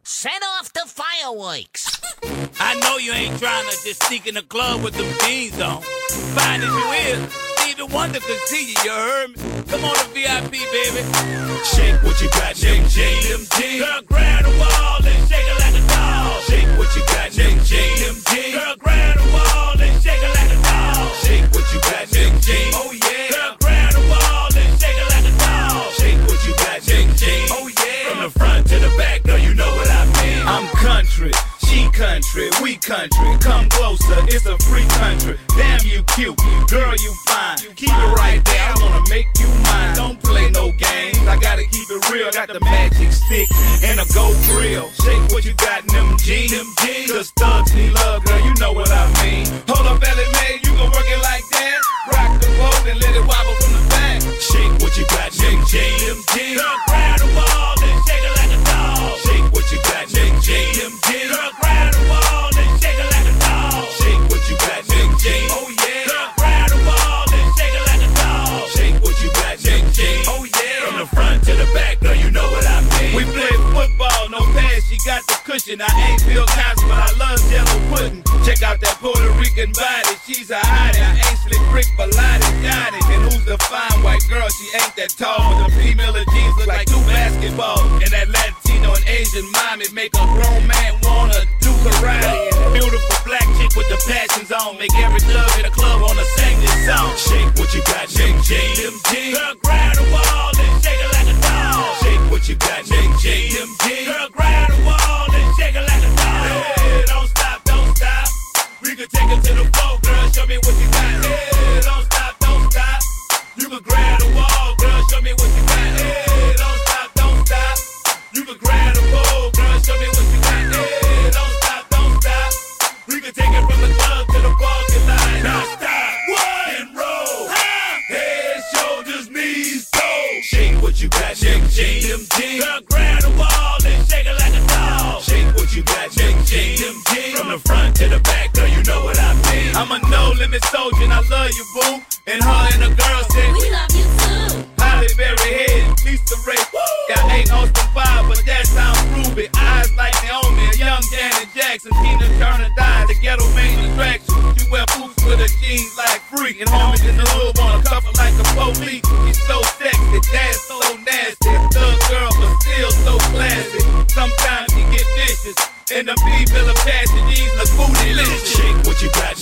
Set off the fireworks. I know you ain't trying to just sneak in the club with them jeans on. Fine as you is, even Wonder could see you, you heard me? Come on to VIP, baby. Shake what you got, shake, shake them jeans. Girl, grab the wall and shake it like a dog. Shake what you got, shake, shake them jeans. Girl, grab the wall and shake it like a dog. Shake what you got, shake, shake. Oh yeah. Girl, grab the wall and shake it like a dog. Shake what you got, shake, shake. Oh yeah. From the front to the back, girl, you know what I mean. I'm country, she country, we country. Come closer, it's a free country. Damn you cute, girl you fine. Keep it right there, I wanna make you mine. Don't play no games, I gotta keep it real. Got the magic stick and a gold grill. Shake what you got in them jeans. Cause thugs need love, girl, you know what I mean. Hold up, Ellie Mae, you gon' work it like that? Rock the boat and let it wobble from the back. Shake what you got, shake, shake them jeans. Girl, grab the wall and shake it like a dog. Shake what you got, shake, shake them jeans. Girl, grab the wall and shake it like a dog. Shake what you got, shake, shake. Oh yeah. Girl, grab the wall and shake it like a dog. Shake what you got, shake, shake. Oh yeah. From the front to the back, girl, you know what I mean. We play football, no pass, she got the cushion. I ain't Bill Cosby, but I love yellow pudding. Check out that Puerto Rican body, she's a hottie. I ain't slick Rick Bellotti, got it. And who's the fine white girl? She ain't that tall, but the female of jeans look like two basketballs. And that Latino and Asian mommy make a grown man wanna do karate. And a beautiful black chick with the passions on, make every club in the club wanna sing this song. Shake what you got, shake, shake them jeans. Girl, grab the wall and shake it like a dog. Shake what you got, shake, shake them jeans. Girl, grab the wall and shake it like a dog. Hey, don't stop, don't stop. We can take it to the floor, girl. Show me what you got. Hey, don't stop, don't stop. You can grab the wall, girl. Show me what you got. Hey, don't stop, don't stop. You can grab the pole, girl. Show me what you got. Hey, don't stop, don't stop. We can take it from the club to the parking lot. Now stop, what? And roll. Head, shoulders, knees, toes. Shake what you got, shake, shake them jeans. Girl, grab the wall and shake it like a dog. Shake what you got, shake, shake them jeans. From the front to the back, girl, you know what I mean. I'm a no-limit soldier and I love you, boo. And her and the girl said, We love you too. Holly Berry Head, Lisa Ray. Got 8 Austin 5, but that sounds groovy. Eyes like Naomi, a young Janet Jackson. Tina Turner died, the ghetto main attraction. She wear boots with her jeans like free. And homies in the hood want a couple like the police. She's so sexy, dance so nasty. Thug girl, but still so classy. Sometimes she get vicious. And the female Apache, these look bootylicious. Shake what you got,